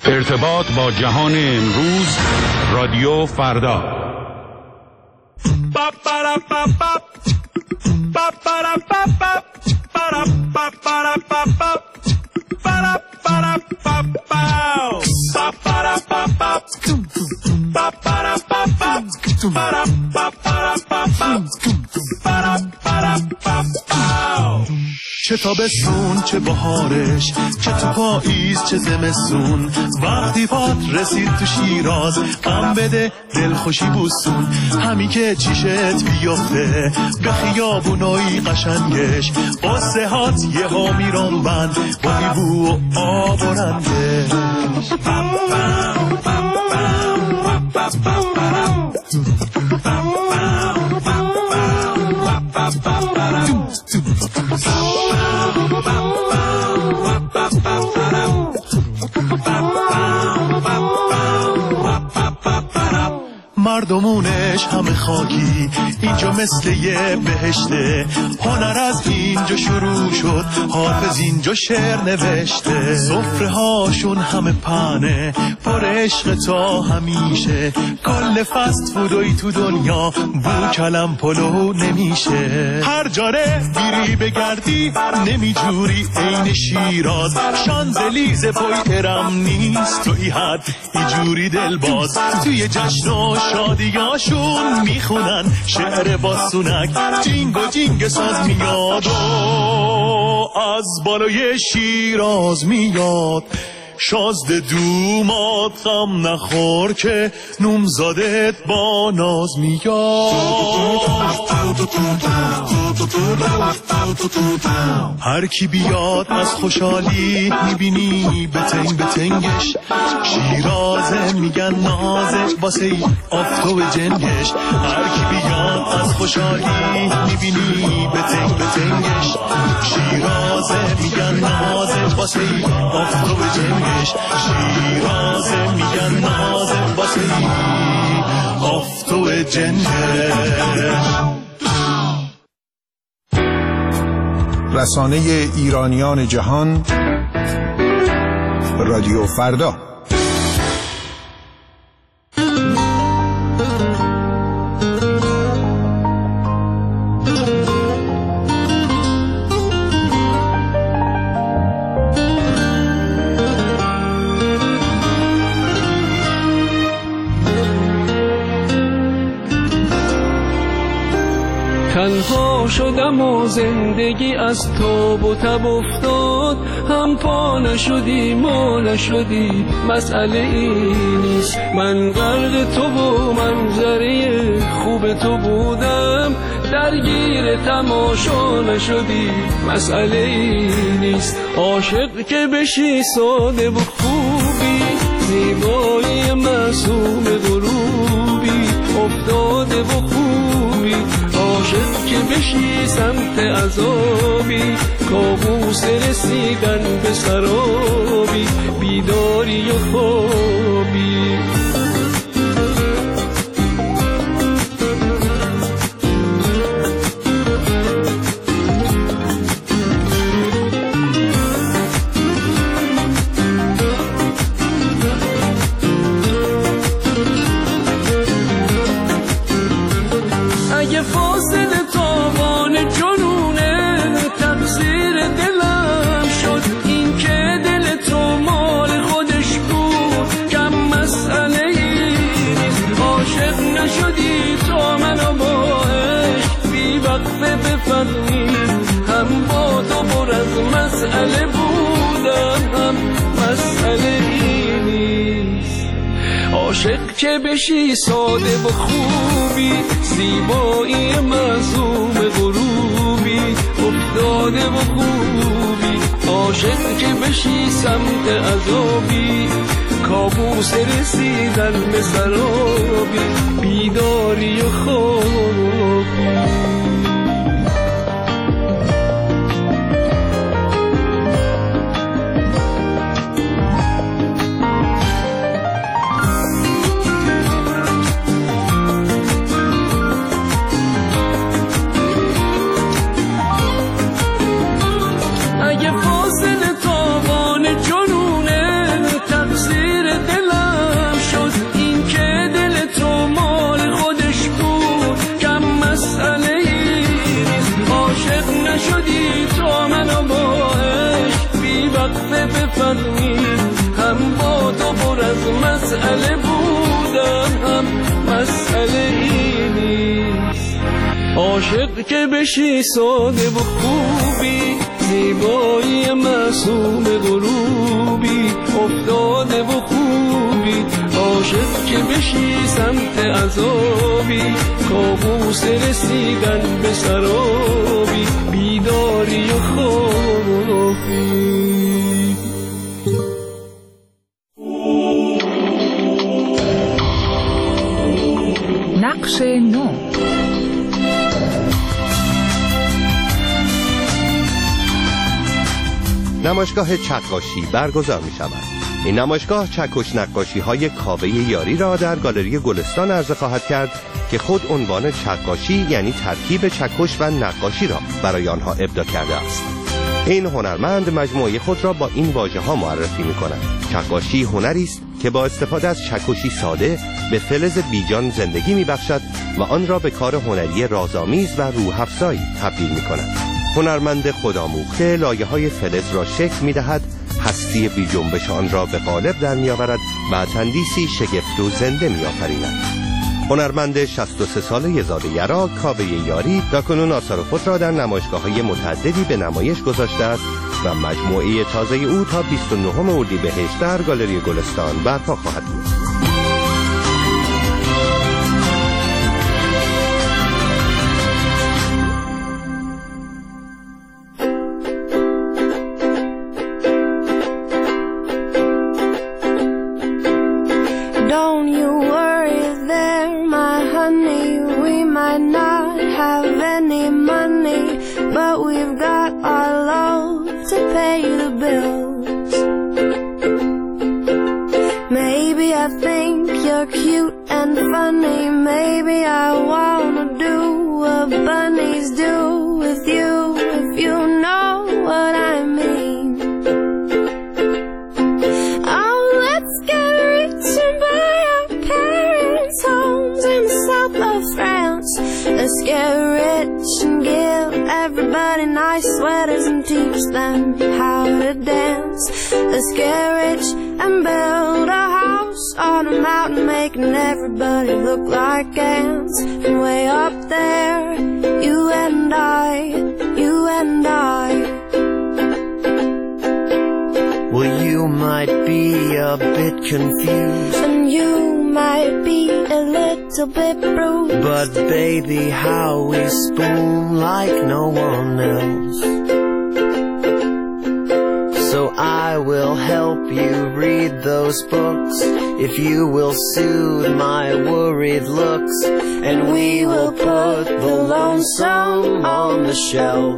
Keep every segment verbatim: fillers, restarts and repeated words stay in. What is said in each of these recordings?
ارتباط با جهان امروز، رادیو فردا. چه تابستون چه بهارش، چه تو پاییز چه زمستون، وقتی پات رسید تو شیراز غم بده دل خوشی بوسون. همی که چیشت بیفته به خیابونای قشنگش، قصه هات یه ها میرون بند با هیبو و آب و رنگش. مردمونش همه خاکی، اینجا مثل یه بهشته. هنر از اینجا شروع شد، حافظ اینجا شعر نوشته. سفره هاشون همه پنه پر عشق تا همیشه. کل فست فودوی تو دنیا بو کلم پلو نمیشه. هر جاره بیری بگردی نمیجوری عین شیراز. شانزلیزه پای ارم نیست تو ای حد ایجوری دل باز. توی جشن و شادیاشون میخونن شعر باسونک، جینگ و جینگ ساز میاد و از بالای شیراز میاد. شازده دومات غم نخور که نومزادت با ناز میاد. هر کی بیاد از خوشحالی میبینی بتنگ بتنگش. شیرازه میگن نازه واسه آفتاب جنگش. هر کی بیاد از خوشحالی میبینی بتنگ بتنگش. شیرازه میگن نازه واسه آفتاب جنگش. شیرازه میگن نازه واسه آفتاب جنگش. رسانه ایرانیان جهان، رادیو فردا. تنها شدم و زندگی از تاب و تب افتاد. هم پا نشدی ما نشدی مسئله ای نیست. من غرق تو و منظره خوب تو بودم. درگیر تماشا نشدی مسئله ای نیست. عاشق که بشی ساده و خوبی، زیبایی معصوم غروبی افتاده و خوبی. عاشق که بشی سمت عذابی، کابوس رسیدن به سرابی، بیداری و خوابی. اگه فاصله تاوان جنونه تقصیر دلم شد، این که دل تو مال خودش بود کم مسئله ای نیست. عاشق نشدی تا منو با عشق بی وقفه بفهمی. هم با تو پر از مسئله بودم، هم مسئله ای نیست. عاشق که بشی ساده و خوبی، زیبایی معصوم غروبی افتاده و خوبی. عاشق که بشی سمت عذابی، کابوس رسیدن به سرابی، بیداری و خوابی. اگه فاصله تاوان جنونه تقصیر فهمی، هم با تو پر از مسئله بودم، هم مسئله ای نیست. عاشق که بشی ساده و خوبی، زیبایی معصوم غروبی، افتاده و خوبی. عاشق که بشی سمت عذابی، کابوس رسیدن به سرابی، بیداری و خوابی. نقش نو. نمایشگاه چکاشی برگزار می شود. این نمایشگاه چکش نقاشی های کاوه یاری را در گالری گلستان عرضه خواهد کرد که خود عنوان چکاشی یعنی ترکیب چکش و نقاشی را برای آنها ابداع کرده است. این هنرمند مجموعه خود را با این واژه ها معرفی می کند. چکاشی هنری است که با استفاده از چکشی ساده به فلز بیجان زندگی می بخشد و آن را به کار هنری رازآمیز و روح افزایی تبدیل می کند. هنرمند خودآموخته لایه های فلز را شکل می دهد، هستی بی جنبش آن را به قالب در می آورد و تندیسی شگفت و زنده می آفریند. هنرمند شصت و سه ساله زاده یرا کاوه یاری تاکنون آثار خود را در نمایشگاه‌های متعددی به نمایش گذاشته است و مجموعه تازه او تا بیست و نهم اردیبهشت در گالری گلستان برپا خواهد بود. Let's get rich and build a house on a mountain, making everybody look like ants. From way up there, you and I, you and I. Well, you might be a bit confused, and you might be a little bit bruised, but baby, how we spoon like no one else. So I will help you read those books, if you will soothe my worried looks, and we will put the lonesome on the shelf.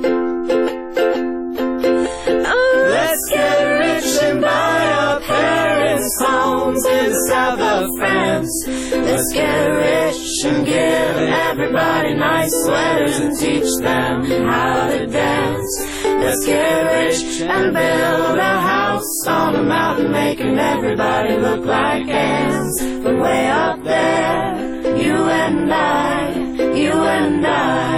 Let's get rich and buy our parents' homes in the south of France. Let's get rich and give everybody nice sweaters and teach them how to dance. Let's get rich and build a house on a mountain, making everybody look like ants. From way up there, you and I, you and I.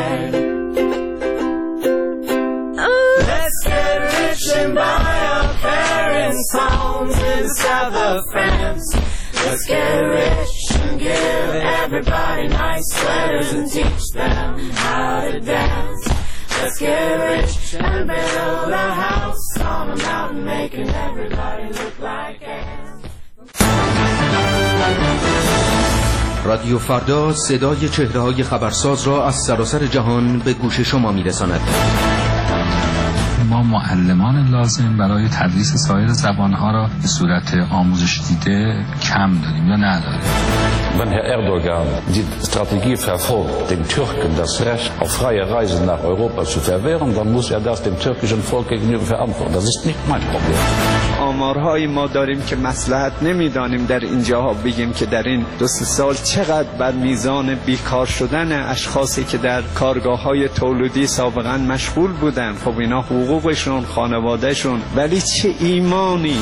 Let's get rich and buy our parents' homes in the south of France. Let's get rich and give everybody nice sweaters and teach them how to dance. Let's get rich and build a house on a mountain, making everybody look like ants. رادیو فردا صدای چهره‌های خبرساز را از سراسر جهان به گوش شما می‌رساند. ما معلمان لازم برای تدریس سایر زبانها را به صورت آموزش دیده کم داریم یا نداریم. Wenn Herr Erdogan die Strategie verfolgt, den Türken das Recht auf freie Reise nach Europa zu verwehren, dann muss er das dem türkischen Volk gegenüber verantworten. Das ist nicht mein Problem. آمارهای ما داریم که مصلحت نمیدانیم در اینجاها بگیم که در این دو سه سال چقدر بر میزان بیکار شدن اشخاصی که در کارگاه‌های تولیدی سابقا مشغول بودن، خب اینا حقوقشون، خانوادهشون، ولی چه ایمانی.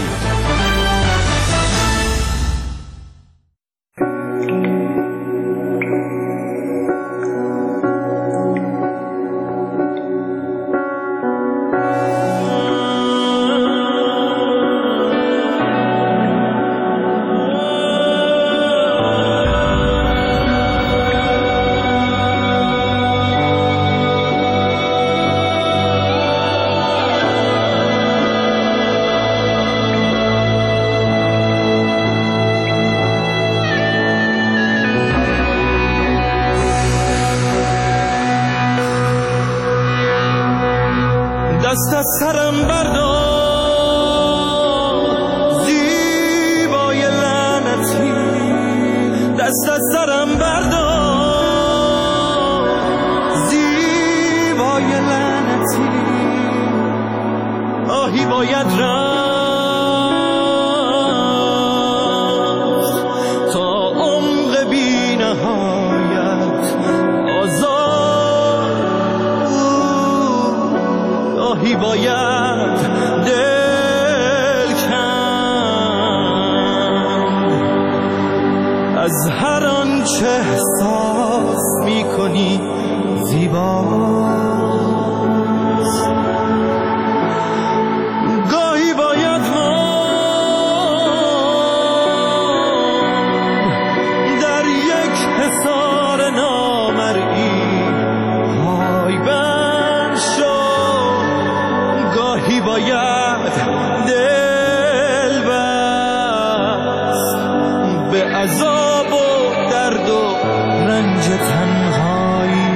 چه احساس میکنی زیباست. گاهی باید من در یک حصار نامرئی پای بند شد، گاهی باید دل بست به عذاب و درد و رنج تنهایی.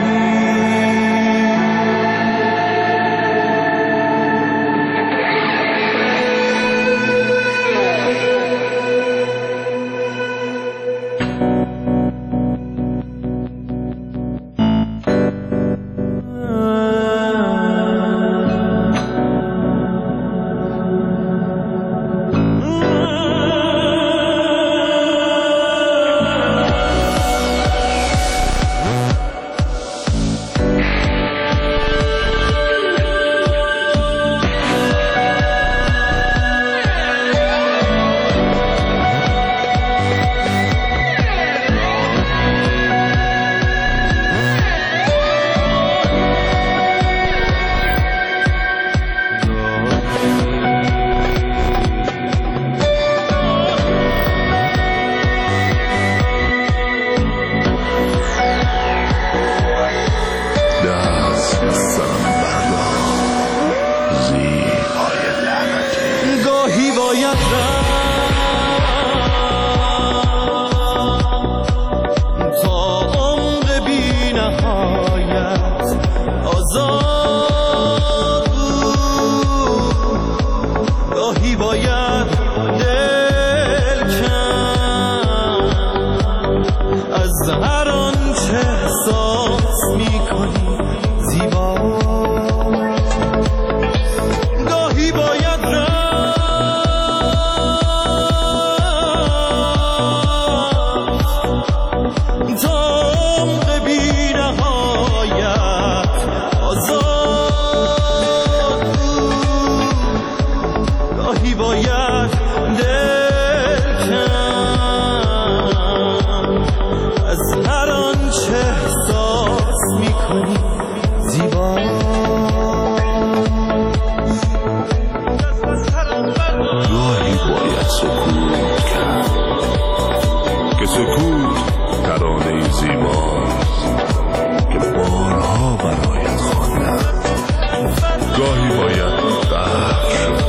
گاهی باید قهر شد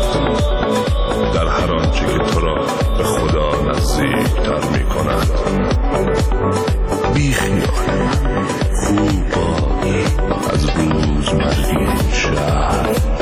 در هر آنچه که تو را به خدا نزدیک‌تر می‌کند. بی خیال، خوب باش از روزمرگی این شهر.